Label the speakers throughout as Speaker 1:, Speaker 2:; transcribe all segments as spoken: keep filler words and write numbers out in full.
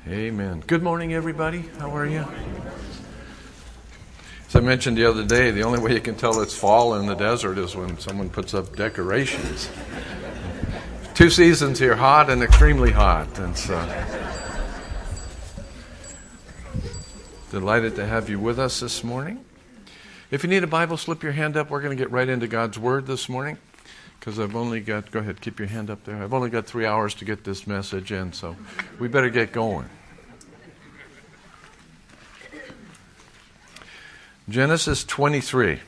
Speaker 1: Amen. Good morning, everybody. How are you? As I mentioned the other day, the only way you can tell it's fall in the desert is when someone puts up decorations. Two seasons here, hot and extremely hot. And so, delighted to have you with us this morning. If you need a Bible, slip your hand up. We're going to get right into God's Word this morning because I've only got, go ahead, keep your hand up there. I've only got three hours to get this message in, so we better get going. Genesis twenty-three.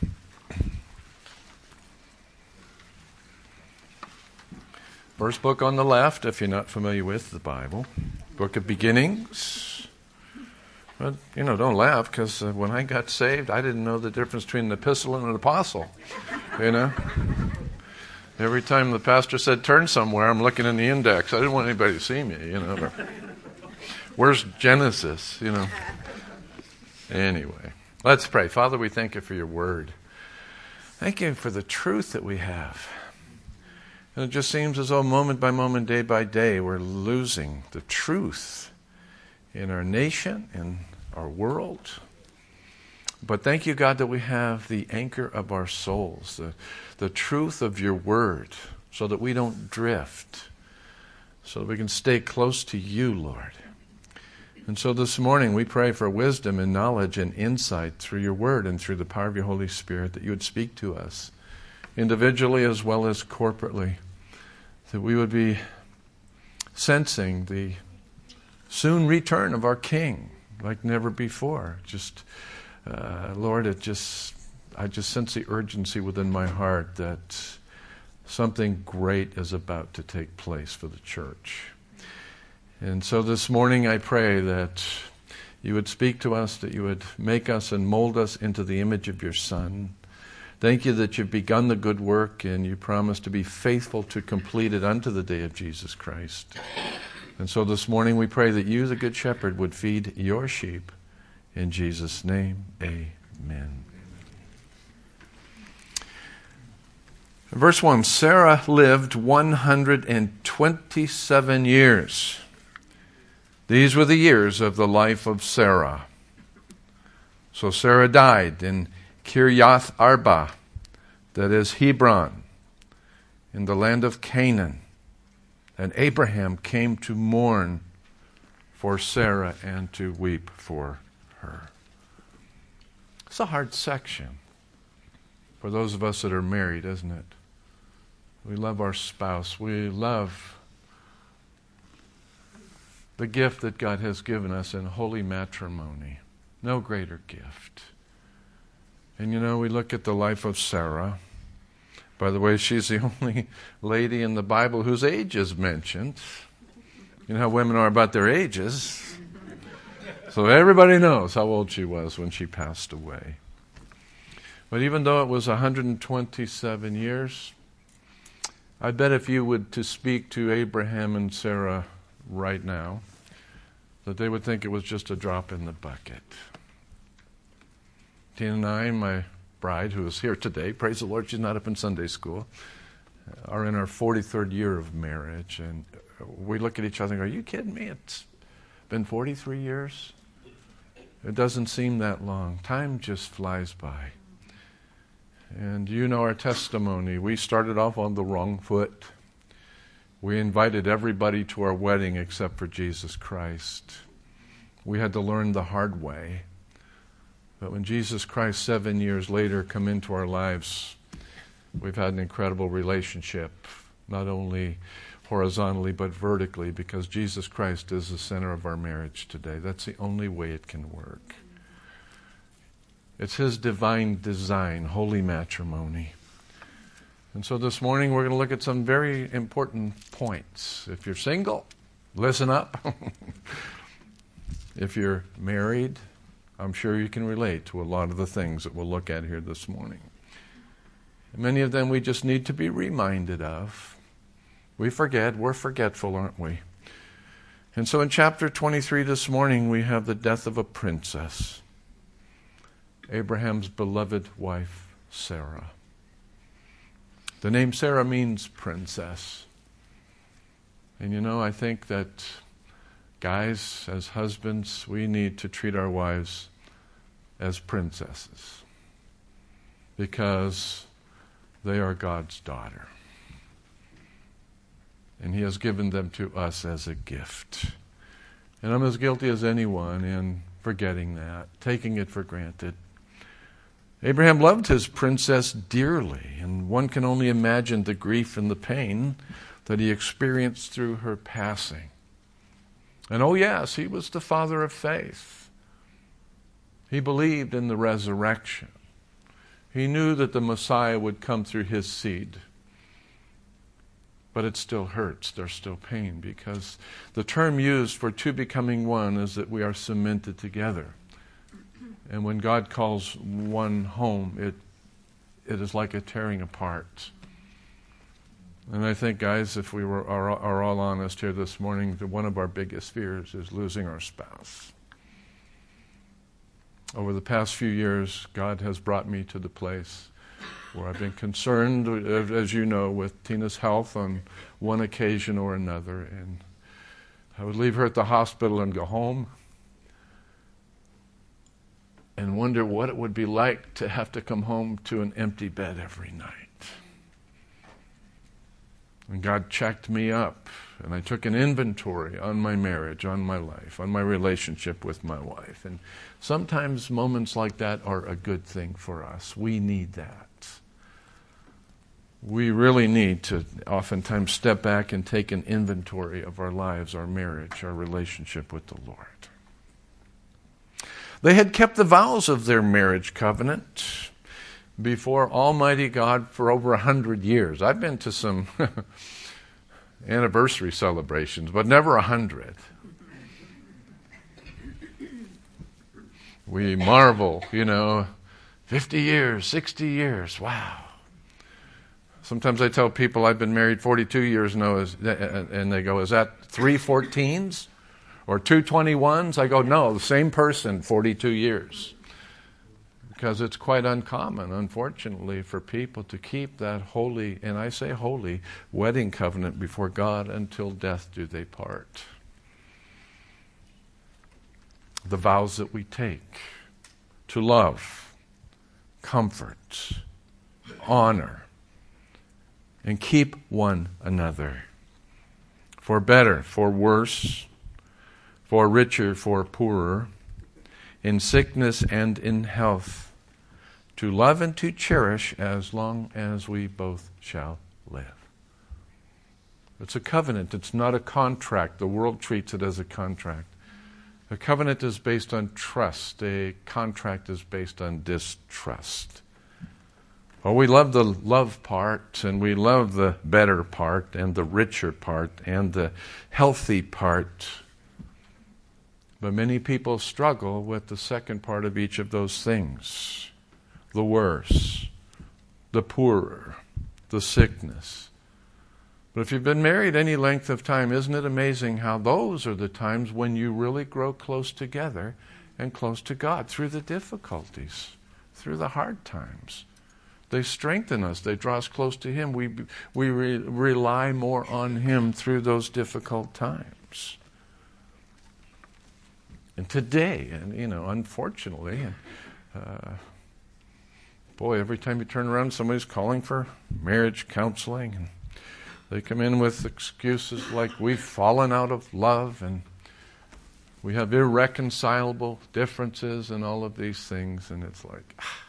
Speaker 1: First book on the left, if you're not familiar with the Bible. Book of Beginnings. But, you know, don't laugh, because uh, when I got saved, I didn't know the difference between an epistle and an apostle. You know? Every time the pastor said, turn somewhere, I'm looking in the index. I didn't want anybody to see me, you know. But where's Genesis, you know? Anyway. Let's pray. Father, we thank you for your word. Thank you for the truth that we have. And it just seems as though moment by moment, day by day, we're losing the truth in our nation, in our world. But thank you, God, that we have the anchor of our souls, the, the truth of your word, so that we don't drift, so that we can stay close to you, Lord. And so this morning we pray for wisdom and knowledge and insight through your word and through the power of your Holy Spirit, that you would speak to us individually as well as corporately, that we would be sensing the soon return of our King like never before. Just, uh, Lord, it just, I just sense the urgency within my heart that something great is about to take place for the church. And so this morning I pray that you would speak to us, that you would make us and mold us into the image of your Son. Thank you that you've begun the good work and you promise to be faithful to complete it unto the day of Jesus Christ. And so this morning we pray that you, the Good Shepherd, would feed your sheep. In Jesus' name, amen. Verse one, Sarah lived one hundred twenty-seven years. These were the years of the life of Sarah. So Sarah died in Kiriath Arba, that is Hebron, in the land of Canaan. And Abraham came to mourn for Sarah and to weep for her. It's a hard section for those of us that are married, isn't it? We love our spouse. We love the gift that God has given us in holy matrimony. No greater gift. And you know, we look at the life of Sarah. By the way, she's the only lady in the Bible whose age is mentioned. You know how women are about their ages. So everybody knows how old she was when she passed away. But even though it was one hundred twenty-seven years, I bet if you would to speak to Abraham and Sarah right now, that they would think it was just a drop in the bucket. Tina and I, my bride, who is here today, praise the Lord, she's not up in Sunday school, are in our forty-third year of marriage. And we look at each other and go, are you kidding me? It's been forty-three years? It doesn't seem that long. Time just flies by. And you know our testimony. We started off on the wrong foot. We invited everybody to our wedding except for Jesus Christ. We had to learn the hard way. But when Jesus Christ, seven years later, come into our lives, we've had an incredible relationship, not only horizontally but vertically, because Jesus Christ is the center of our marriage today. That's the only way it can work. It's His divine design, holy matrimony. And so this morning we're going to look at some very important points. If you're single, listen up. If you're married, I'm sure you can relate to a lot of the things that we'll look at here this morning. And many of them we just need to be reminded of. We forget, we're forgetful, aren't we? And so in chapter twenty-three this morning we have the death of a princess, Abraham's beloved wife, Sarah. The name Sarah means princess. And you know, I think that Guys, as husbands, we need to treat our wives as princesses because they are God's daughter. And He has given them to us as a gift. And I'm as guilty as anyone in forgetting that, taking it for granted. Abraham loved his princess dearly, and one can only imagine the grief and the pain that he experienced through her passing. And oh yes, he was the father of faith. He believed in the resurrection. He knew that the Messiah would come through his seed. But it still hurts. There's still pain because the term used for two becoming one is that we are cemented together. And when God calls one home, it it is like a tearing apart. And I think, guys, if we were are, are all honest here this morning, that one of our biggest fears is losing our spouse. Over the past few years, God has brought me to the place where I've been concerned, as you know, with Tina's health on one occasion or another. And I would leave her at the hospital and go home and wonder what it would be like to have to come home to an empty bed every night. And God checked me up, and I took an inventory on my marriage, on my life, on my relationship with my wife. And sometimes moments like that are a good thing for us. We need that. We really need to oftentimes step back and take an inventory of our lives, our marriage, our relationship with the Lord. They had kept the vows of their marriage covenant before Almighty God for over a hundred years. I've been to some anniversary celebrations, but never a hundred. We marvel, you know, fifty years, sixty years, wow. Sometimes I tell people I've been married forty-two years now, and they go, is that three fourteens or two twenty-ones? I go, no, the same person, forty-two years. Because it's quite uncommon, unfortunately, for people to keep that holy, and I say holy, wedding covenant before God until death do they part. The vows that we take to love, comfort, honor, and keep one another, for better, for worse, for richer, for poorer, in sickness and in health, to love and to cherish as long as we both shall live. It's a covenant. It's not a contract. The world treats it as a contract. A covenant is based on trust. A contract is based on distrust. Well, we love the love part, and we love the better part, and the richer part, and the healthy part. But many people struggle with the second part of each of those things. The worse, the poorer, the sickness. But if you've been married any length of time, isn't it amazing how those are the times when you really grow close together and close to God through the difficulties, through the hard times. They strengthen us. They draw us close to Him. We we re- rely more on Him through those difficult times. And today, and you know, unfortunately, uh, boy, every time you turn around, somebody's calling for marriage counseling, and they come in with excuses like we've fallen out of love, and we have irreconcilable differences, and all of these things, and it's like, ah.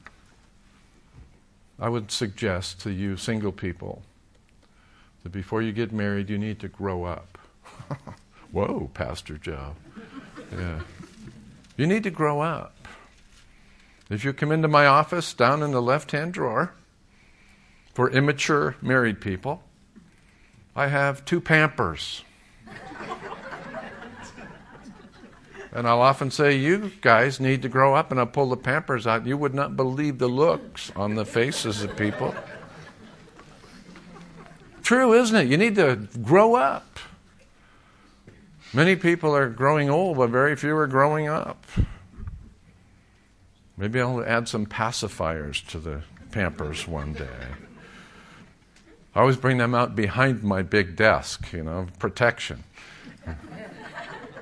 Speaker 1: I would suggest to you single people that before you get married, you need to grow up. Whoa, Pastor Joe. Yeah. You need to grow up. If you come into my office, down in the left-hand drawer, for immature married people, I have two Pampers. And I'll often say, you guys need to grow up, and I'll pull the Pampers out. You would not believe the looks on the faces of people. True, isn't it? You need to grow up. Many people are growing old, but very few are growing up. Maybe I'll add some pacifiers to the Pampers one day. I always bring them out behind my big desk, you know, protection.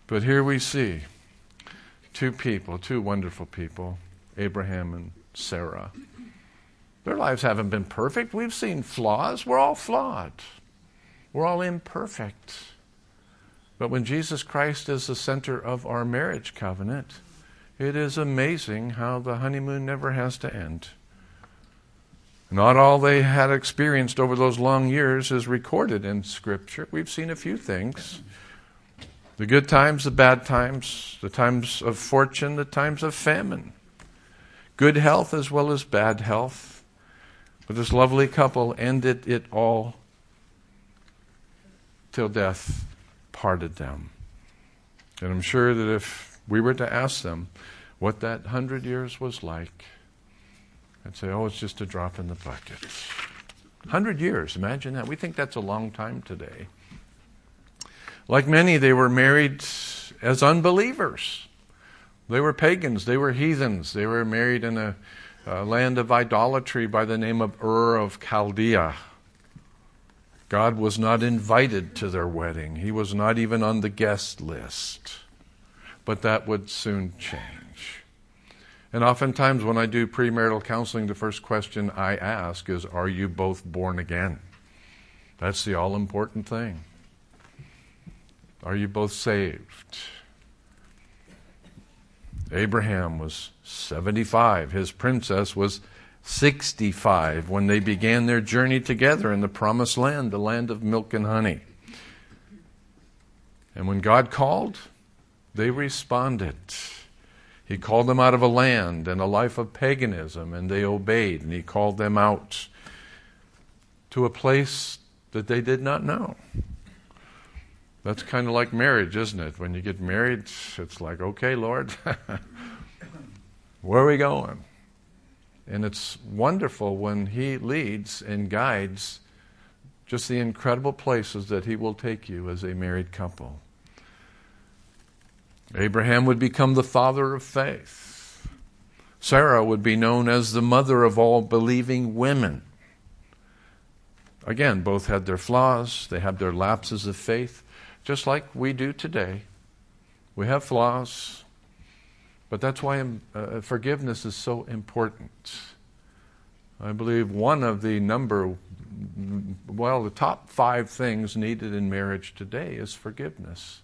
Speaker 1: But here we see two people, two wonderful people, Abraham and Sarah. Their lives haven't been perfect. We've seen flaws. We're all flawed. We're all imperfect. But when Jesus Christ is the center of our marriage covenant, it is amazing how the honeymoon never has to end. Not all they had experienced over those long years is recorded in Scripture. We've seen a few things. The good times, the bad times, the times of fortune, the times of famine. Good health as well as bad health. But this lovely couple ended it all till death parted them. And I'm sure that if we were to ask them what that hundred years was like, I'd say, oh, it's just a drop in the bucket. Hundred years, imagine that. We think that's a long time today. Like many, they were married as unbelievers. They were pagans. They were heathens. They were married in a, a land of idolatry by the name of Ur of Chaldea. God was not invited to their wedding. He was not even on the guest list. But that would soon change. And oftentimes when I do premarital counseling, the first question I ask is, are you both born again? That's the all-important thing. Are you both saved? Abraham was seventy-five. His princess was sixty-five when they began their journey together in the promised land, the land of milk and honey. And when God called, they responded. He called them out of a land and a life of paganism, and they obeyed. And he called them out to a place that they did not know. That's kind of like marriage, isn't it? When you get married, it's like, okay, Lord, where are we going? And it's wonderful when he leads and guides just the incredible places that he will take you as a married couple. Abraham would become the father of faith. Sarah would be known as the mother of all believing women. Again, both had their flaws. They had their lapses of faith, just like we do today. We have flaws, but that's why uh, forgiveness is so important. I believe one of the number, well, the top five things needed in marriage today is forgiveness.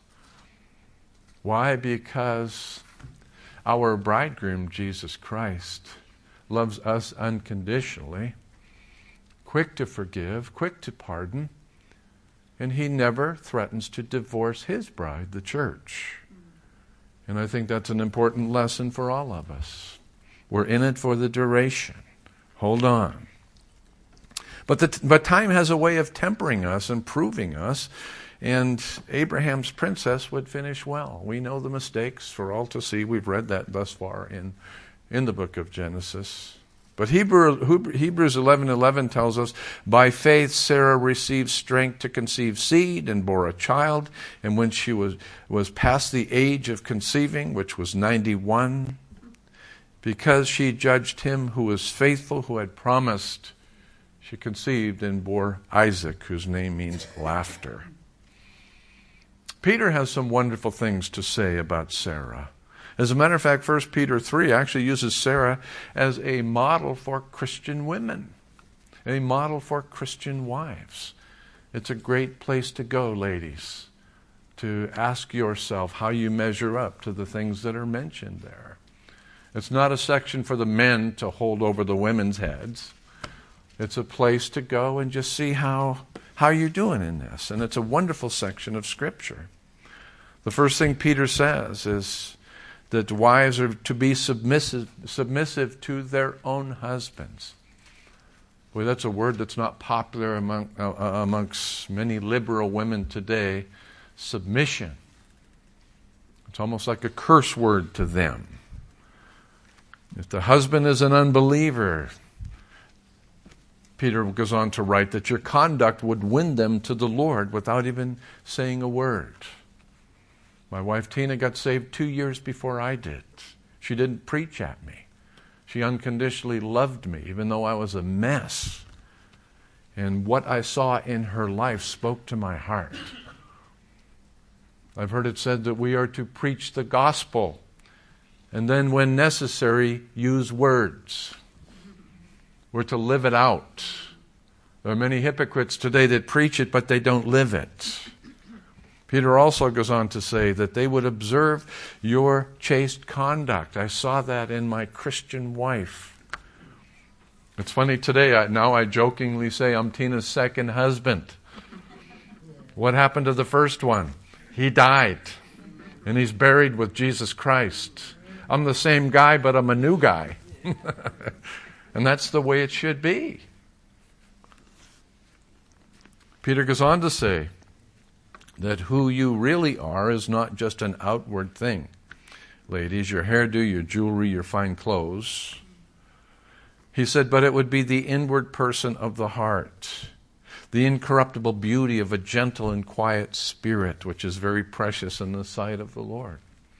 Speaker 1: Why? Because our bridegroom, Jesus Christ, loves us unconditionally, quick to forgive, quick to pardon, and he never threatens to divorce his bride, the church. And I think that's an important lesson for all of us. We're in it for the duration. Hold on. But, the, but time has a way of tempering us and proving us. And Abraham's princess would finish well. We know the mistakes for all to see. We've read that thus far in, in the book of Genesis. But Hebrew, Hebrews eleven eleven tells us, by faith Sarah received strength to conceive seed and bore a child. And when she was, was past the age of conceiving, which was ninety-one, because she judged him who was faithful, who had promised, she conceived and bore Isaac, whose name means laughter. Peter has some wonderful things to say about Sarah. As a matter of fact, First Peter three actually uses Sarah as a model for Christian women, a model for Christian wives. It's a great place to go, ladies, to ask yourself how you measure up to the things that are mentioned there. It's not a section for the men to hold over the women's heads. It's a place to go and just see how, how you're doing in this. And it's a wonderful section of Scripture. The first thing Peter says is that wives are to be submissive, submissive to their own husbands. Boy, that's a word that's not popular among, uh, amongst many liberal women today. Submission. It's almost like a curse word to them. If the husband is an unbeliever, Peter goes on to write that your conduct would win them to the Lord without even saying a word. My wife Tina got saved two years before I did. She didn't preach at me. She unconditionally loved me, even though I was a mess. And what I saw in her life spoke to my heart. I've heard it said that we are to preach the gospel, and then when necessary, use words. We're to live it out. There are many hypocrites today that preach it, but they don't live it. Peter also goes on to say that they would observe your chaste conduct. I saw that in my Christian wife. It's funny today, I, now I jokingly say I'm Tina's second husband. What happened to the first one? He died, and he's buried with Jesus Christ. I'm the same guy, but I'm a new guy. And that's the way it should be. Peter goes on to say that who you really are is not just an outward thing. Ladies, your hairdo, your jewelry, your fine clothes. He said, but it would be the inward person of the heart, the incorruptible beauty of a gentle and quiet spirit, which is very precious in the sight of the Lord.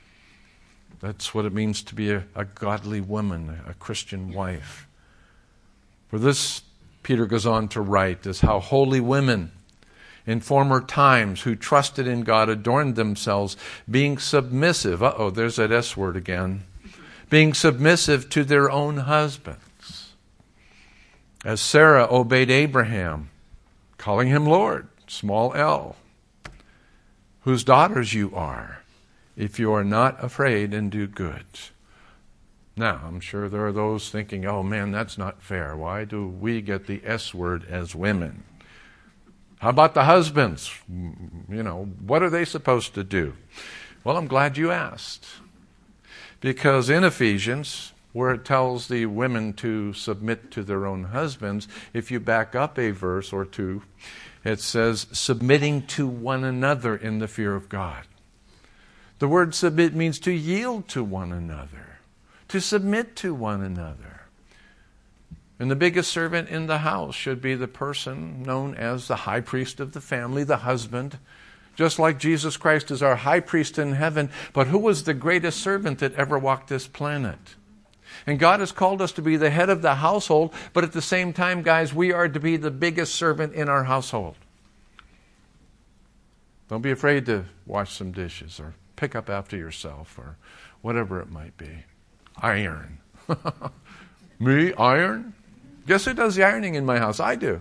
Speaker 1: That's what it means to be a, a godly woman, a Christian wife. For this, Peter goes on to write, is how holy women in former times who trusted in God adorned themselves, being submissive. Uh-oh, there's that S word again. Being submissive to their own husbands. As Sarah obeyed Abraham, calling him Lord, small l, whose daughters you are, if you are not afraid and do good. Now, I'm sure there are those thinking, oh man, that's not fair. Why do we get the S word as women? How about the husbands? You know, what are they supposed to do? Well, I'm glad you asked. Because in Ephesians, where it tells the women to submit to their own husbands, if you back up a verse or two, it says, submitting to one another in the fear of God. The word submit means to yield to one another, to submit to one another. And the biggest servant in the house should be the person known as the high priest of the family, the husband. Just like Jesus Christ is our high priest in heaven. But who was the greatest servant that ever walked this planet? And God has called us to be the head of the household, but at the same time, guys, we are to be the biggest servant in our household. Don't be afraid to wash some dishes or pick up after yourself or whatever it might be. Iron. Me, iron? Guess who does the ironing in my house? I do.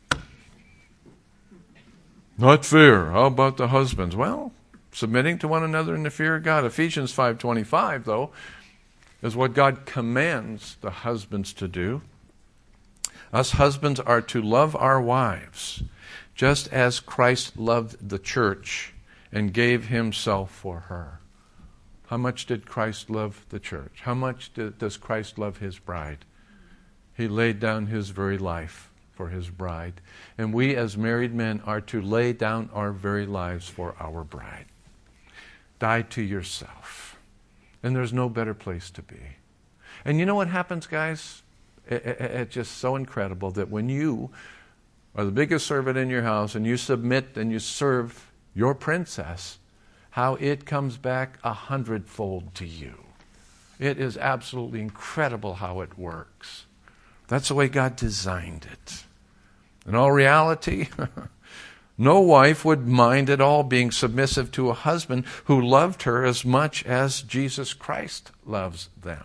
Speaker 1: Not fair. How about the husbands? Well, submitting to one another in the fear of God. Ephesians five twenty-five, though, is what God commands the husbands to do. Us husbands are to love our wives, just as Christ loved the church and gave himself for her. How much did Christ love the church? How much did, does Christ love his bride? He laid down his very life for his bride. And we as married men are to lay down our very lives for our bride. Die to yourself. And there's no better place to be. And you know what happens, guys? It, it, it's just so incredible that when you are the biggest servant in your house and you submit and you serve your princess, how it comes back a hundredfold to you. It is absolutely incredible how it works. That's the way God designed it. In all reality, no wife would mind at all being submissive to a husband who loved her as much as Jesus Christ loves them.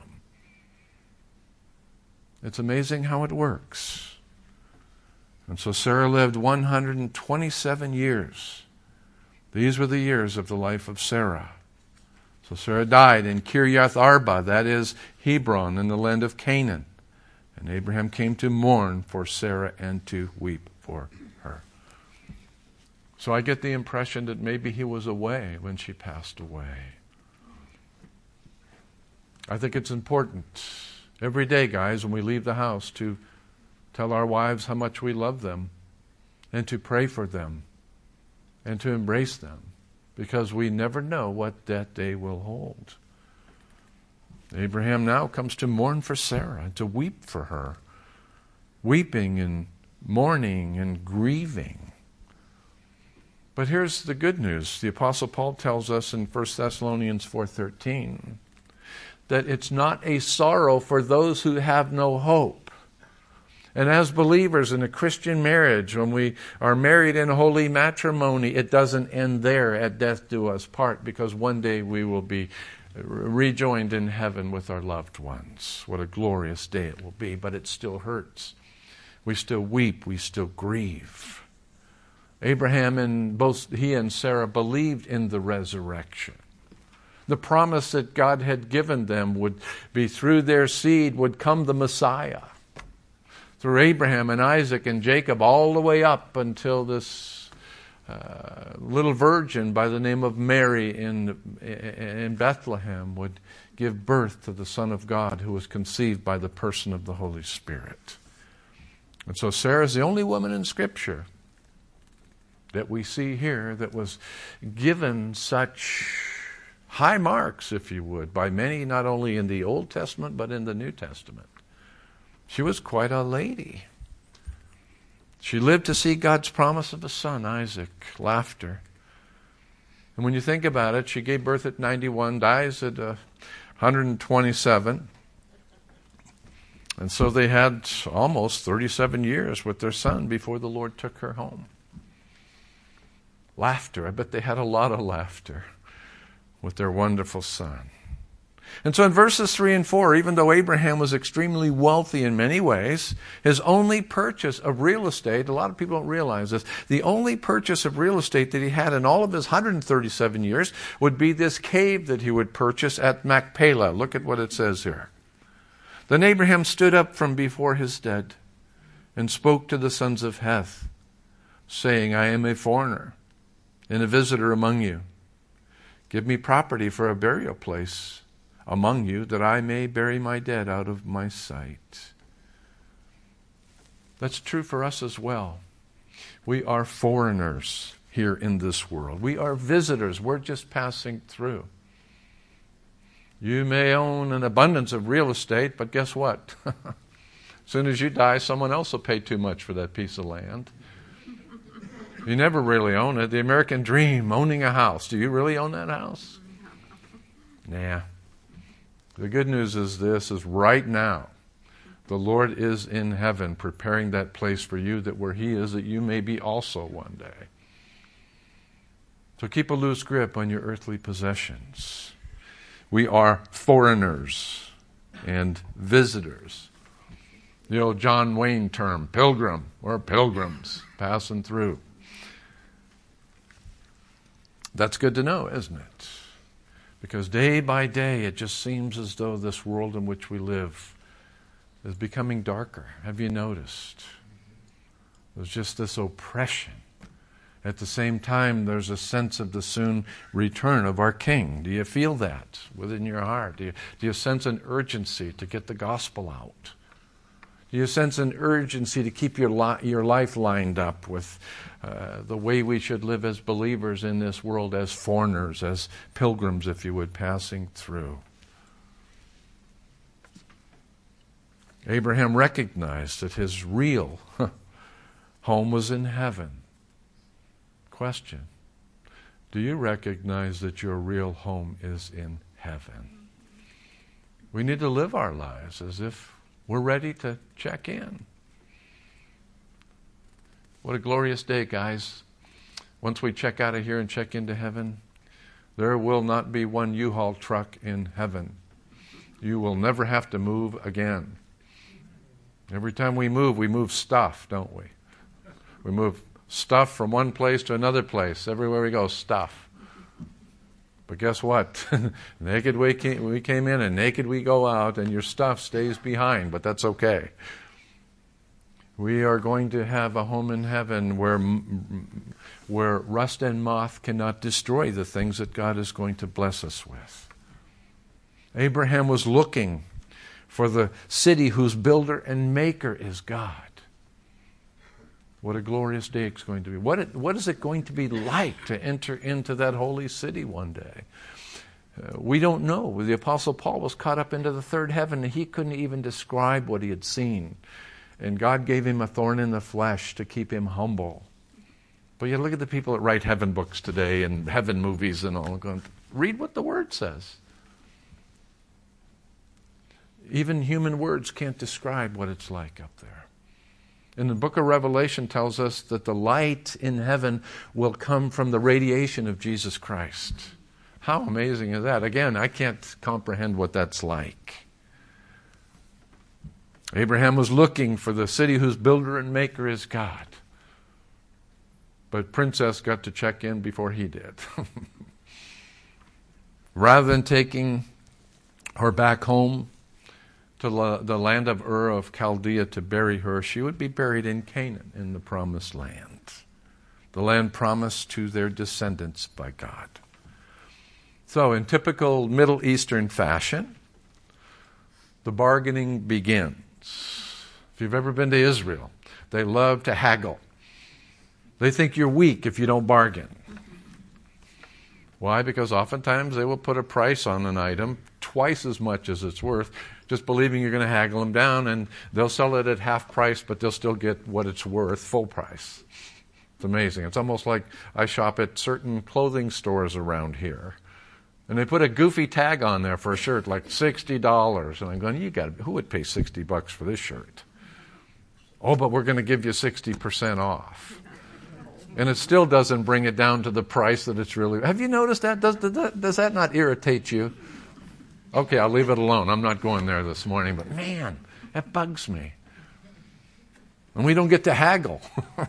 Speaker 1: It's amazing how it works. And so Sarah lived one hundred twenty-seven years. These were the years of the life of Sarah. So Sarah died in Kiriath Arba, that is Hebron, in the land of Canaan. And Abraham came to mourn for Sarah and to weep for her. So I get the impression that maybe he was away when she passed away. I think it's important every day, guys, when we leave the house to tell our wives how much we love them and to pray for them and to embrace them, because we never know what that day will hold. Abraham now comes to mourn for Sarah and to weep for her, weeping and mourning and grieving. But here's the good news. The Apostle Paul tells us in First Thessalonians four thirteen that it's not a sorrow for those who have no hope. And as believers in a Christian marriage, when we are married in holy matrimony, it doesn't end there at death do us part, because one day we will be rejoined in heaven with our loved ones. What a glorious day it will be, but it still hurts. We still weep, we still grieve. Abraham and both he and Sarah believed in the resurrection. The promise that God had given them would be through their seed would come the Messiah. Through Abraham and Isaac and Jacob, all the way up until this uh, little virgin by the name of Mary in, in Bethlehem would give birth to the Son of God, who was conceived by the person of the Holy Spirit. And so Sarah is the only woman in Scripture that we see here that was given such high marks, if you would, by many, not only in the Old Testament, but in the New Testament. She was quite a lady. She lived to see God's promise of a son, Isaac. Laughter. And when you think about it, she gave birth at ninety-one, dies at uh, one hundred twenty-seven. And so they had almost thirty-seven years with their son before the Lord took her home. Laughter. I bet they had a lot of laughter with their wonderful son. And so in verses three and four, even though Abraham was extremely wealthy in many ways, his only purchase of real estate, a lot of people don't realize this, the only purchase of real estate that he had in all of his one hundred thirty-seven years would be this cave that he would purchase at Machpelah. Look at what it says here. Then Abraham stood up from before his dead and spoke to the sons of Heth, saying, I am a foreigner and a visitor among you. Give me property for a burial place among you, that I may bury my dead out of my sight. That's true for us as well. We are foreigners here in this world. We are visitors. We're just passing through. You may own an abundance of real estate, but guess what? As soon as you die, someone else will pay too much for that piece of land. You never really own it. The American dream, owning a house. Do you really own that house? Nah. The good news is this, is right now, the Lord is in heaven preparing that place for you, that where He is, that you may be also one day. So keep a loose grip on your earthly possessions. We are foreigners and visitors. The old John Wayne term, pilgrim. We're pilgrims passing through. That's good to know, isn't it? Because day by day, it just seems as though this world in which we live is becoming darker. Have you noticed? There's just this oppression. At the same time, there's a sense of the soon return of our King. Do you feel that within your heart? Do you, do you sense an urgency to get the gospel out? Do you sense an urgency to keep your li- your life lined up with uh, the way we should live as believers in this world, as foreigners, as pilgrims, if you would, passing through? Abraham recognized that his real home was in heaven. Question: do you recognize that your real home is in heaven? We need to live our lives as if we're ready to check in. What a glorious day, guys. Once we check out of here and check into heaven, there will not be one U-Haul truck in heaven. You will never have to move again. Every time we move, we move stuff, don't we? We move stuff from one place to another place. Everywhere we go, stuff. But guess what? Naked we came, we came in and naked we go out, and your stuff stays behind, but that's okay. We are going to have a home in heaven where, where rust and moth cannot destroy the things that God is going to bless us with. Abraham was looking for the city whose builder and maker is God. What a glorious day it's going to be. What, it, what is it going to be like to enter into that holy city one day? Uh, we don't know. The Apostle Paul was caught up into the third heaven, and he couldn't even describe what he had seen. And God gave him a thorn in the flesh to keep him humble. But you look at the people that write heaven books today and heaven movies and all. Going, read what the Word says. Even human words can't describe what it's like up there. And the book of Revelation tells us that the light in heaven will come from the radiation of Jesus Christ. How amazing is that? Again, I can't comprehend what that's like. Abraham was looking for the city whose builder and maker is God. But Princess got to check in before he did. Rather than taking her back home to la- the land of Ur of Chaldea to bury her, she would be buried in Canaan, in the promised land. The land promised to their descendants by God. So, in typical Middle Eastern fashion, the bargaining begins. If you've ever been to Israel, they love to haggle. They think you're weak if you don't bargain. Why? Because oftentimes they will put a price on an item twice as much as it's worth, just believing you're going to haggle them down, and they'll sell it at half price, but they'll still get what it's worth, full price. It's amazing. It's almost like I shop at certain clothing stores around here, and they put a goofy tag on there for a shirt, like sixty dollars. And I'm going, you got who would pay sixty bucks for this shirt? Oh, but we're going to give you sixty percent off. And it still doesn't bring it down to the price that it's really. Have you noticed that? Does, does that? does that not irritate you? Okay, I'll leave it alone. I'm not going there this morning, but man, that bugs me. And we don't get to haggle.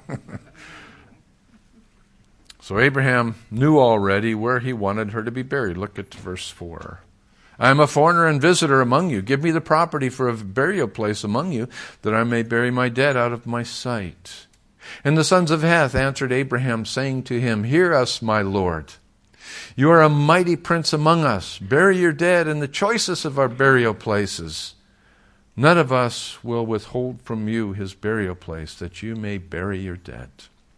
Speaker 1: So Abraham knew already where he wanted her to be buried. Look at verse four. I am a foreigner and visitor among you. Give me the property for a burial place among you, that I may bury my dead out of my sight. And the sons of Heth answered Abraham, saying to him, Hear us, my Lord. You are a mighty prince among us. Bury your dead in the choicest of our burial places. None of us will withhold from you his burial place, that you may bury your dead.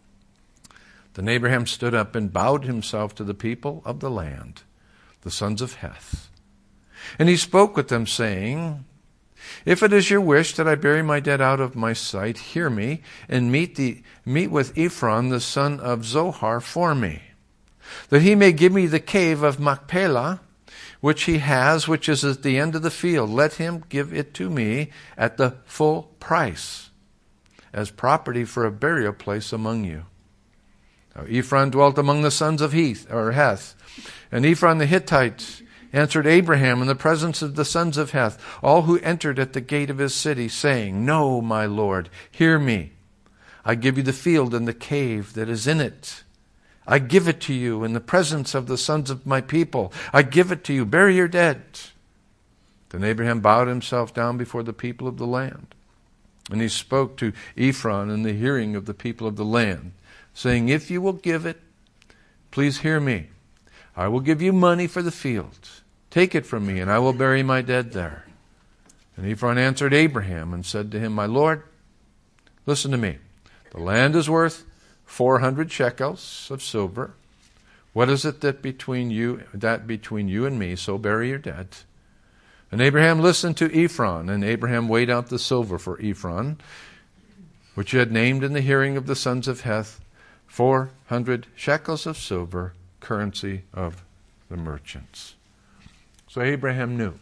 Speaker 1: Then Abraham stood up and bowed himself to the people of the land, the sons of Heth. And he spoke with them, saying, If it is your wish that I bury my dead out of my sight, hear me, and meet the meet with Ephron the son of Zohar for me, that he may give me the cave of Machpelah, which he has, which is at the end of the field. Let him give it to me at the full price, as property for a burial place among you. Now Ephron dwelt among the sons of Heth, or Heth, and Ephron the Hittite answered Abraham in the presence of the sons of Heth, all who entered at the gate of his city, saying, No, my Lord, hear me. I give you the field and the cave that is in it. I give it to you in the presence of the sons of my people. I give it to you. Bury your dead. Then Abraham bowed himself down before the people of the land. And he spoke to Ephron in the hearing of the people of the land, saying, If you will give it, please hear me. I will give you money for the field. Take it from me, and I will bury my dead there. And Ephron answered Abraham and said to him, My Lord, listen to me. The land is worth four hundred shekels of silver. What is it that between you that between you and me? So bury your dead. And Abraham listened to Ephron, and Abraham weighed out the silver for Ephron, which he had named in the hearing of the sons of Heth, four hundred shekels of silver, currency of the merchants. So Abraham knew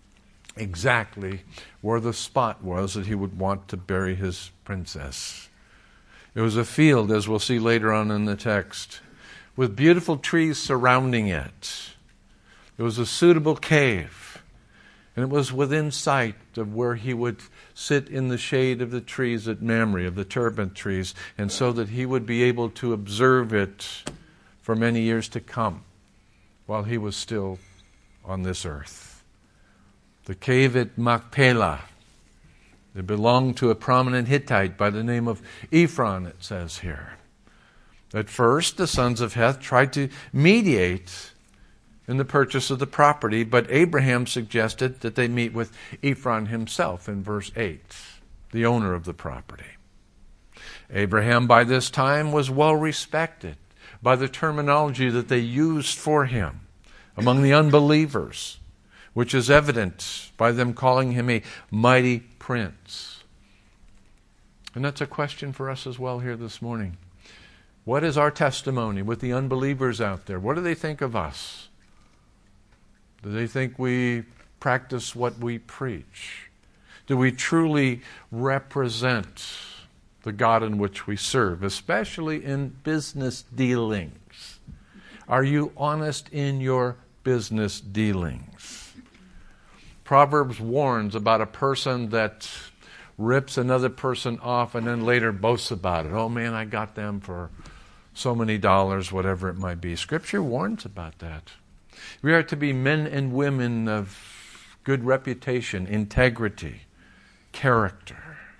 Speaker 1: exactly where the spot was that he would want to bury his princess. It was a field, as we'll see later on in the text, with beautiful trees surrounding it. It was a suitable cave, and it was within sight of where he would sit in the shade of the trees at Mamre, of the terebinth trees, and so that he would be able to observe it for many years to come while he was still on this earth. The cave at Machpelah, it belonged to a prominent Hittite by the name of Ephron, it says here. At first, the sons of Heth tried to mediate in the purchase of the property, but Abraham suggested that they meet with Ephron himself in verse eight, the owner of the property. Abraham by this time was well respected by the terminology that they used for him among the unbelievers, which is evident by them calling him a mighty prince. And that's a question for us as well here this morning. What is our testimony with the unbelievers out there? What do they think of us? Do they think we practice what we preach? Do we truly represent the God in which we serve, especially in business dealings. Are you honest in your business dealings? Proverbs warns about a person that rips another person off and then later boasts about it. Oh man, I got them for so many dollars, whatever it might be. Scripture warns about that. We are to be men and women of good reputation, integrity, character.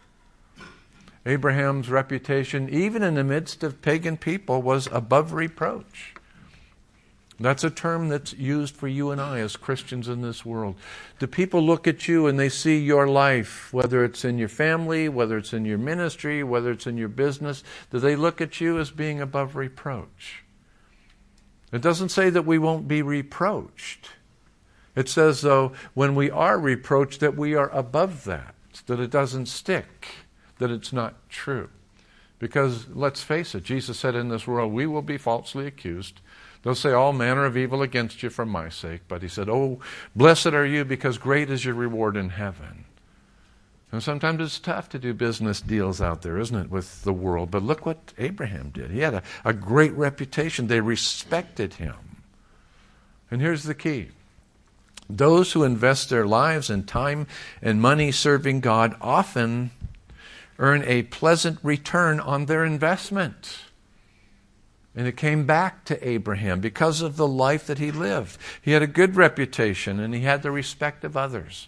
Speaker 1: Abraham's reputation, even in the midst of pagan people, was above reproach. That's a term that's used for you and I as Christians in this world. Do people look at you and they see your life, whether it's in your family, whether it's in your ministry, whether it's in your business, do they look at you as being above reproach? It doesn't say that we won't be reproached. It says, though, when we are reproached, that we are above that, that it doesn't stick, that it's not true. Because, let's face it, Jesus said in this world, we will be falsely accused. They'll say all manner of evil against you for my sake. But he said, oh, blessed are you because great is your reward in heaven. And sometimes it's tough to do business deals out there, isn't it, with the world? But look what Abraham did. He had a, a great reputation. They respected him. And here's the key. Those who invest their lives and time and money serving God often earn a pleasant return on their investment. And it came back to Abraham because of the life that he lived. He had a good reputation and he had the respect of others.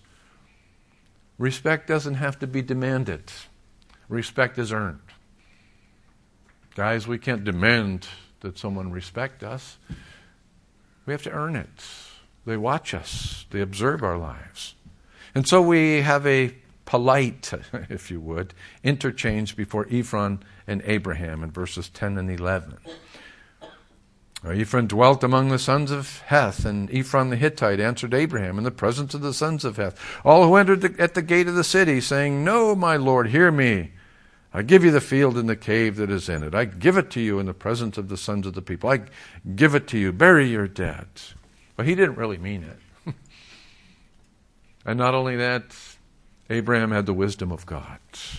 Speaker 1: Respect doesn't have to be demanded. Respect is earned. Guys, we can't demand that someone respect us. We have to earn it. They watch us. They observe our lives. And so we have a polite, if you would, interchange before Ephron and Abraham in verses ten and eleven. Ephron dwelt among the sons of Heth, and Ephron the Hittite answered Abraham in the presence of the sons of Heth, all who entered the, at the gate of the city, saying, no, my Lord, hear me. I give you the field and the cave that is in it. I give it to you in the presence of the sons of the people. I give it to you. Bury your dead. But he didn't really mean it. And not only that, Abraham had the wisdom of God.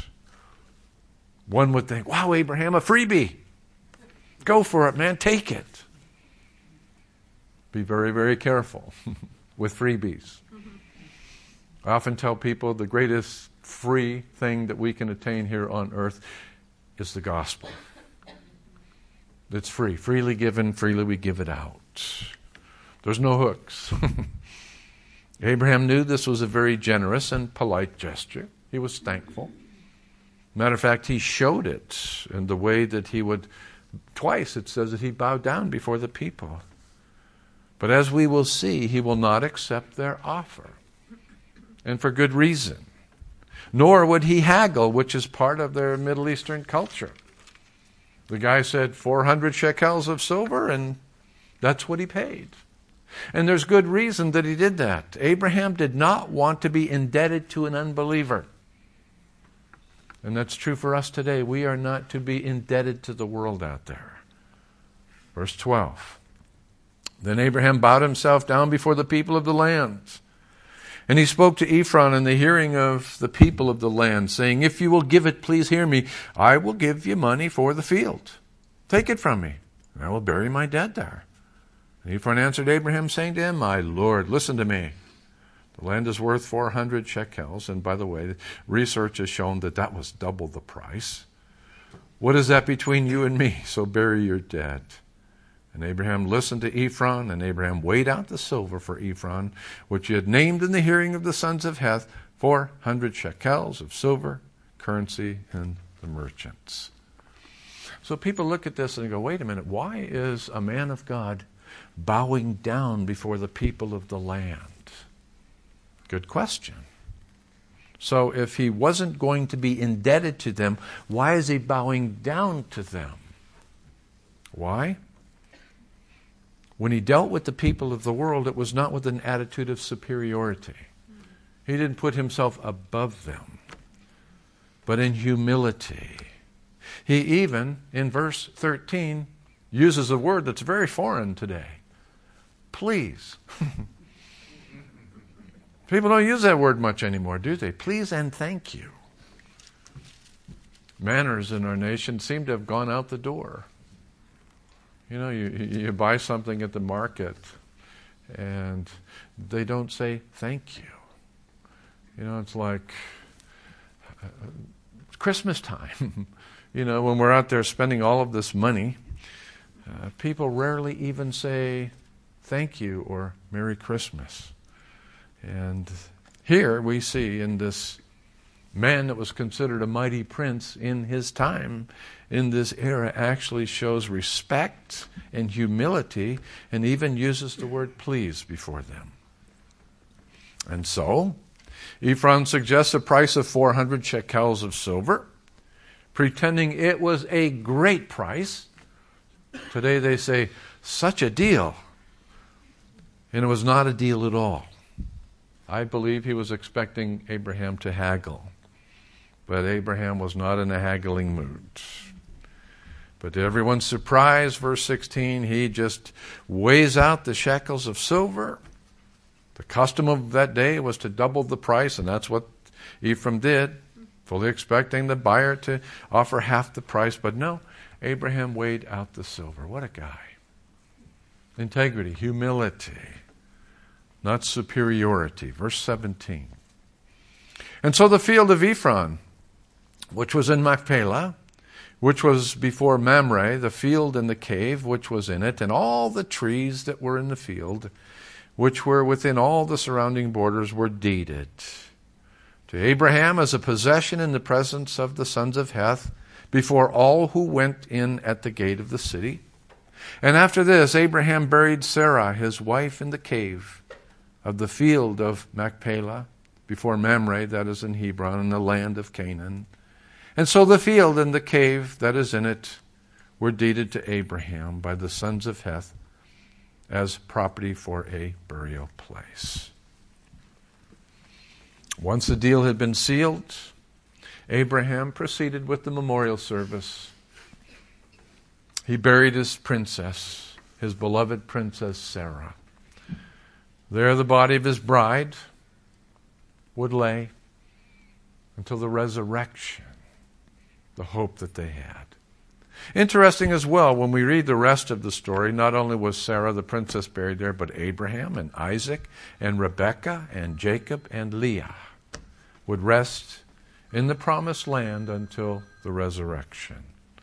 Speaker 1: One would think, wow, Abraham, a freebie. Go for it, man. Take it. Be very, very careful with freebies. I often tell people the greatest free thing that we can attain here on earth is the gospel. It's free. Freely given, freely we give it out. There's no hooks. Abraham knew this was a very generous and polite gesture. He was thankful. Matter of fact, he showed it in the way that he would, twice it says that he bowed down before the people. But as we will see, he will not accept their offer. And for good reason. Nor would he haggle, which is part of their Middle Eastern culture. The guy said four hundred shekels of silver, and that's what he paid. And there's good reason that he did that. Abraham did not want to be indebted to an unbeliever. And that's true for us today. We are not to be indebted to the world out there. Verse twelve. Then Abraham bowed himself down before the people of the land. And he spoke to Ephron in the hearing of the people of the land, saying, if you will give it, please hear me. I will give you money for the field. Take it from me, and I will bury my dead there. And Ephron answered Abraham, saying to him, my Lord, listen to me. The land is worth four hundred shekels. And by the way, research has shown that that was double the price. What is that between you and me? So bury your dead. And Abraham listened to Ephron, and Abraham weighed out the silver for Ephron, which he had named in the hearing of the sons of Heth, four hundred shekels of silver, currency, and the merchants. So people look at this and go, wait a minute, why is a man of God bowing down before the people of the land? Good question. So if he wasn't going to be indebted to them, why is he bowing down to them? Why? When he dealt with the people of the world, it was not with an attitude of superiority. He didn't put himself above them, but in humility. He even, in verse thirteen, uses a word that's very foreign today. Please. People don't use that word much anymore, do they? Please and thank you. manners in our nation seem to have gone out the door. You know, you, you buy something at the market and they don't say thank you. You know, it's like uh, Christmas time. You know, when we're out there spending all of this money, uh, people rarely even say thank you or Merry Christmas. And here we see in this man that was considered a mighty prince in his time, in this era, actually shows respect and humility and even uses the word please before them. And so, Ephron suggests a price of four hundred shekels of silver, pretending it was a great price. Today they say, such a deal. And it was not a deal at all. I believe he was expecting Abraham to haggle. But Abraham was not in a haggling mood. But to everyone's surprise, verse sixteen, he just weighs out the shekels of silver. The custom of that day was to double the price, and that's what Ephraim did, fully expecting the buyer to offer half the price. But no, Abraham weighed out the silver. What a guy. Integrity, humility, not superiority. Verse seventeen. And so the field of Ephron, which was in Machpelah, which was before Mamre, the field and the cave which was in it, and all the trees that were in the field, which were within all the surrounding borders, were deeded to Abraham as a possession in the presence of the sons of Heth, before all who went in at the gate of the city. And after this, Abraham buried Sarah, his wife, in the cave of the field of Machpelah, before Mamre, that is in Hebron, in the land of Canaan. And so the field and the cave that is in it were deeded to Abraham by the sons of Heth as property for a burial place. Once the deal had been sealed, Abraham proceeded with the memorial service. He buried his princess, his beloved princess Sarah. There the body of his bride would lay until the resurrection, the hope that they had. Interesting as well, when we read the rest of the story, not only was Sarah the princess buried there, but Abraham and Isaac and Rebekah and Jacob and Leah would rest in the promised land until the resurrection.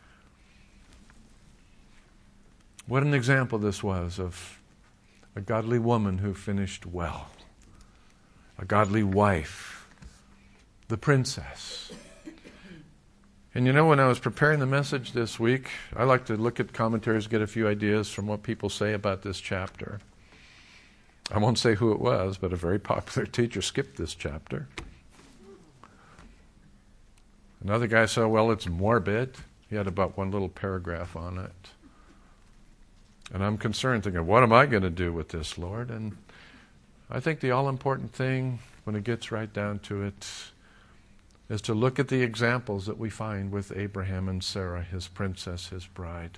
Speaker 1: What an example this was of a godly woman who finished well, a godly wife, the princess. And you know, when I was preparing the message this week, I like to look at commentaries, get a few ideas from what people say about this chapter. I won't say who it was, but a very popular teacher skipped this chapter. Another guy said, well, it's morbid. He had about one little paragraph on it. And I'm concerned, thinking, what am I going to do with this, Lord? And I think the all-important thing, when it gets right down to it, is to look at the examples that we find with Abraham and Sarah, his princess, his bride.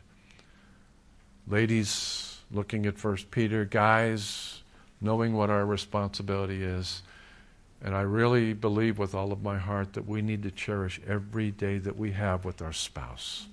Speaker 1: Ladies, looking at First Peter, guys, knowing what our responsibility is. And I really believe with all of my heart that we need to cherish every day that we have with our spouse.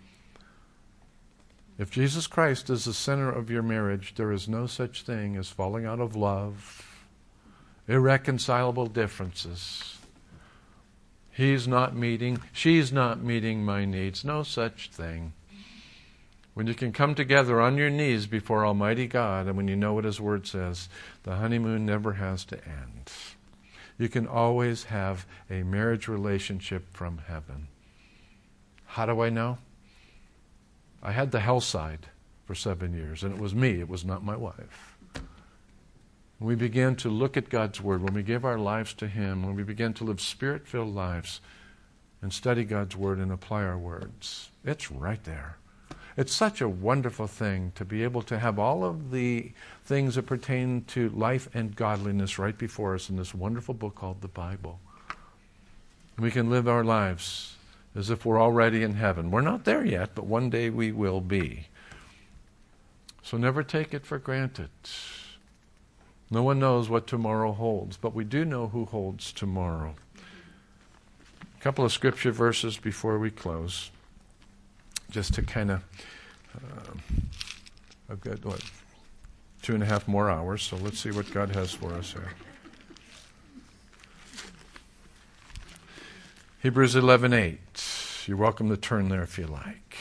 Speaker 1: If Jesus Christ is the center of your marriage, there is no such thing as falling out of love, irreconcilable differences. He's not meeting, she's not meeting my needs. No such thing. When you can come together on your knees before Almighty God, and when you know what His Word says, the honeymoon never has to end. You can always have a marriage relationship from heaven. How do I know? I had the hell side for seven years, and it was me, it was not my wife. When we began to look at God's Word, when we give our lives to Him, when we begin to live Spirit-filled lives and study God's Word and apply our words, it's right there. It's such a wonderful thing to be able to have all of the things that pertain to life and godliness right before us in this wonderful book called the Bible. We can live our lives as if we're already in heaven. We're not there yet, but one day we will be. So never take it for granted. No one knows what tomorrow holds, but we do know who holds tomorrow. A couple of scripture verses before we close, just to kind of, uh, I've got, what, two and a half more hours, so let's see what God has for us here. Hebrews eleven eight. You're welcome to turn there if you like.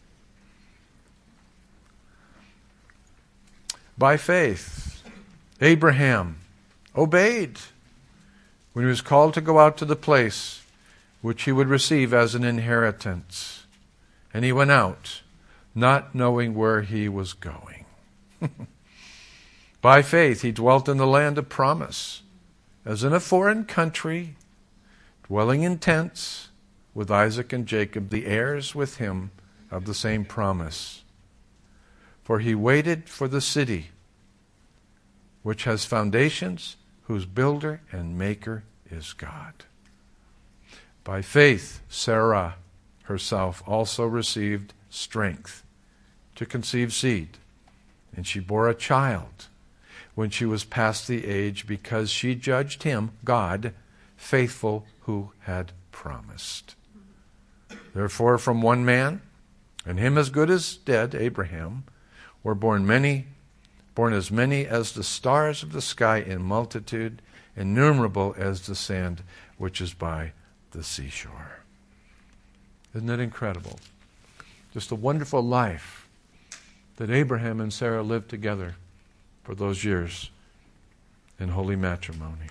Speaker 1: By faith, Abraham obeyed when he was called to go out to the place which he would receive as an inheritance. And he went out, not knowing where he was going. By faith, he dwelt in the land of promise, as in a foreign country, dwelling in tents with Isaac and Jacob, the heirs with him of the same promise. For he waited for the city, which has foundations, whose builder and maker is God. By faith, Sarah herself also received strength to conceive seed, and she bore a child when she was past the age, because she judged him, God, faithful who had promised. Therefore, from one man, and him as good as dead, Abraham, were born many, born as many as the stars of the sky in multitude, innumerable as the sand which is by the seashore. Isn't it incredible? Just a wonderful life that Abraham and Sarah lived together for those years in holy matrimony.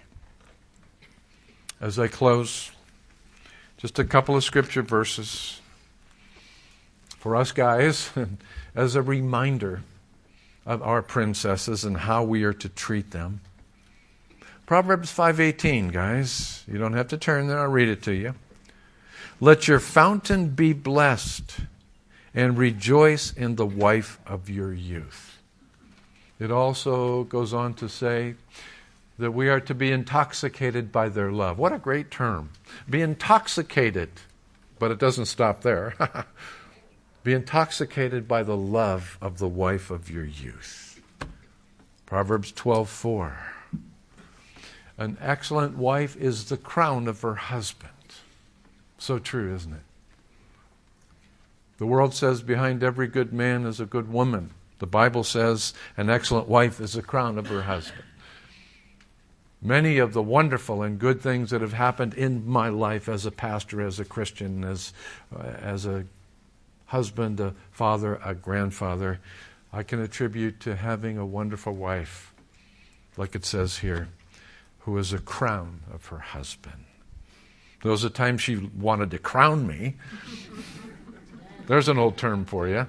Speaker 1: As I close, just a couple of scripture verses for us guys as a reminder of our princesses and how we are to treat them. Proverbs five eighteen, guys. You don't have to turn there. I'll read it to you. Let your fountain be blessed, and rejoice in the wife of your youth. It also goes on to say that we are to be intoxicated by their love. What a great term. Be intoxicated, but it doesn't stop there. Be intoxicated by the love of the wife of your youth. Proverbs twelve four. An excellent wife is the crown of her husband. So true, isn't it? The world says behind every good man is a good woman. The Bible says an excellent wife is the crown of her husband. Many of the wonderful and good things that have happened in my life as a pastor, as a Christian, as, uh, as a husband, a father, a grandfather, I can attribute to having a wonderful wife, like it says here, who is a crown of her husband. There was a time she wanted to crown me. There's an old term for you.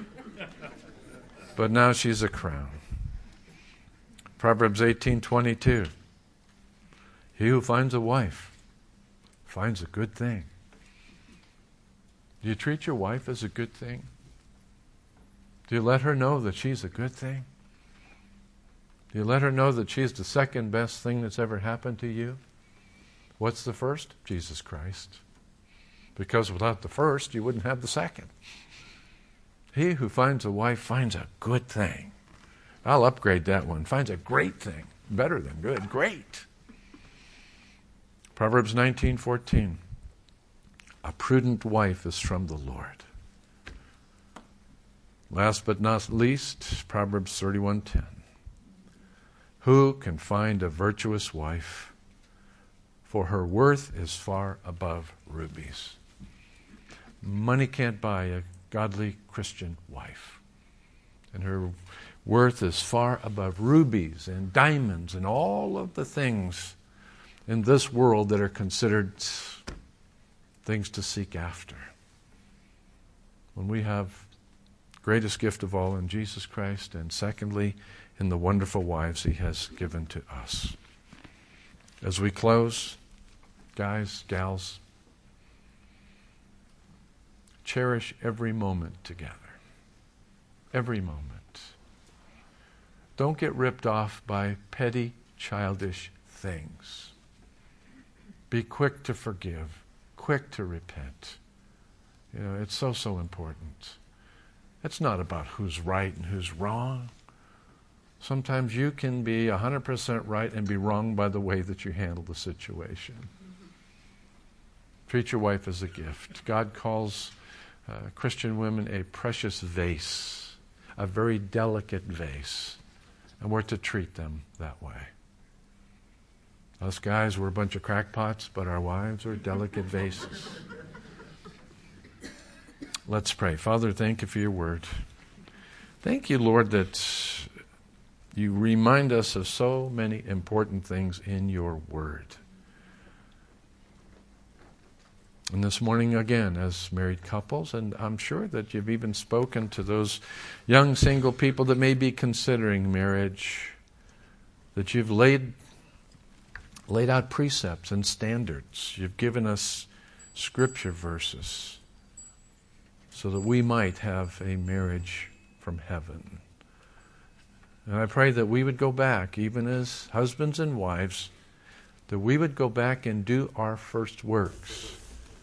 Speaker 1: But now she's a crown. Proverbs eighteen twenty-two. He who finds a wife finds a good thing. Do you treat your wife as a good thing? Do you let her know that she's a good thing? Do you let her know that she's the second best thing that's ever happened to you? What's the first? Jesus Christ. Because without the first, you wouldn't have the second. He who finds a wife finds a good thing. I'll upgrade that one. Finds a great thing. Better than good. Great. Proverbs nineteen fourteen. A prudent wife is from the Lord. Last but not least, Proverbs thirty-one ten. Who can find a virtuous wife? For her worth is far above rubies. Money can't buy a godly Christian wife. And her worth is far above rubies and diamonds and all of the things in this world that are considered things to seek after. When we have greatest gift of all in Jesus Christ, and secondly, in the wonderful wives He has given to us. As we close, guys, gals, cherish every moment together. Every moment. Don't get ripped off by petty, childish things. Be quick to forgive, quick to repent. You know, it's so, so important. It's not about who's right and who's wrong. Sometimes you can be one hundred percent right and be wrong by the way that you handle the situation. Treat your wife as a gift. God calls uh, Christian women a precious vase, a very delicate vase, and we're to treat them that way. Us guys, we're a bunch of crackpots, but our wives are delicate vases. Let's pray. Father, thank you for your word. Thank you, Lord, that you remind us of so many important things in your word. And this morning, again, as married couples, and I'm sure that you've even spoken to those young single people that may be considering marriage, that you've laid laid out precepts and standards. You've given us scripture verses so that we might have a marriage from heaven. And I pray that we would go back, even as husbands and wives, that we would go back and do our first works.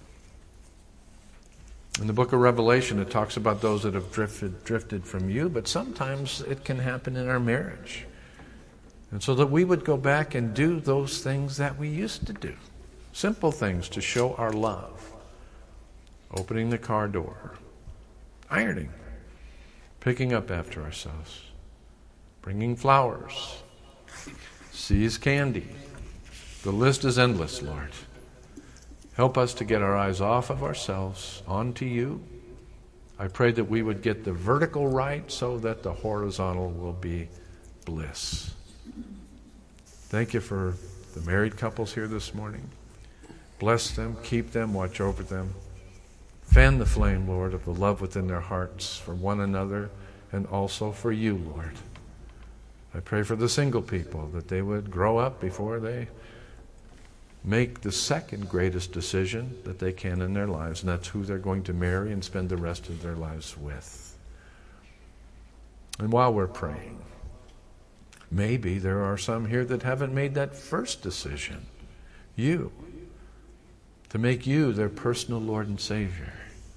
Speaker 1: In the book of Revelation, it talks about those that have drifted, drifted from you, but sometimes it can happen in our marriage. And so that we would go back and do those things that we used to do. Simple things to show our love. Opening the car door. Ironing. Picking up after ourselves. Bringing flowers. Sees candy. The list is endless, Lord. Help us to get our eyes off of ourselves, onto you. I pray that we would get the vertical right so that the horizontal will be bliss. Thank you for the married couples here this morning. Bless them, keep them, watch over them. Fan the flame, Lord, of the love within their hearts for one another and also for you, Lord. I pray for the single people that they would grow up before they make the second greatest decision that they can in their lives, and that's who they're going to marry and spend the rest of their lives with. And while we're praying, maybe there are some here that haven't made that first decision, you, to make you their personal Lord and Savior.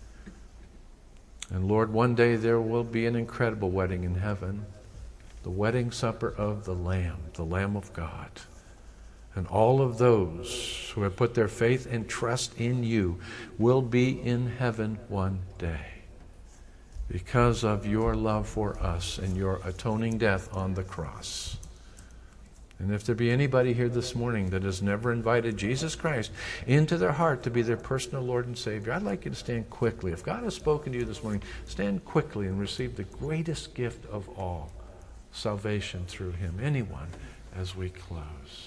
Speaker 1: And Lord, one day there will be an incredible wedding in heaven, the wedding supper of the Lamb, the Lamb of God. And all of those who have put their faith and trust in you will be in heaven one day because of your love for us and your atoning death on the cross. And if there be anybody here this morning that has never invited Jesus Christ into their heart to be their personal Lord and Savior, I'd like you to stand quickly. If God has spoken to you this morning, stand quickly and receive the greatest gift of all, salvation through him. Anyone, as we close.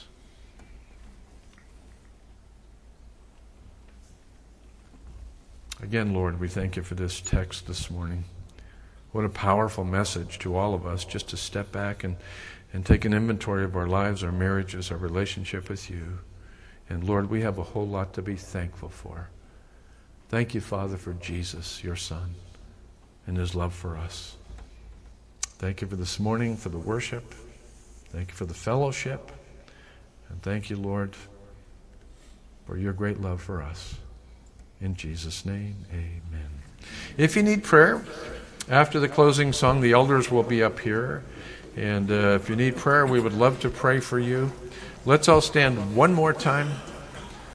Speaker 1: Again, Lord, we thank you for this text this morning. What a powerful message to all of us just to step back and, and take an inventory of our lives, our marriages, our relationship with you. And Lord, we have a whole lot to be thankful for. Thank you, Father, for Jesus, your Son, and his love for us. Thank you for this morning, for the worship. Thank you for the fellowship. And thank you, Lord, for your great love for us. In Jesus' name, amen. If you need prayer, after the closing song, the elders will be up here. And uh, if you need prayer, we would love to pray for you. Let's all stand one more time.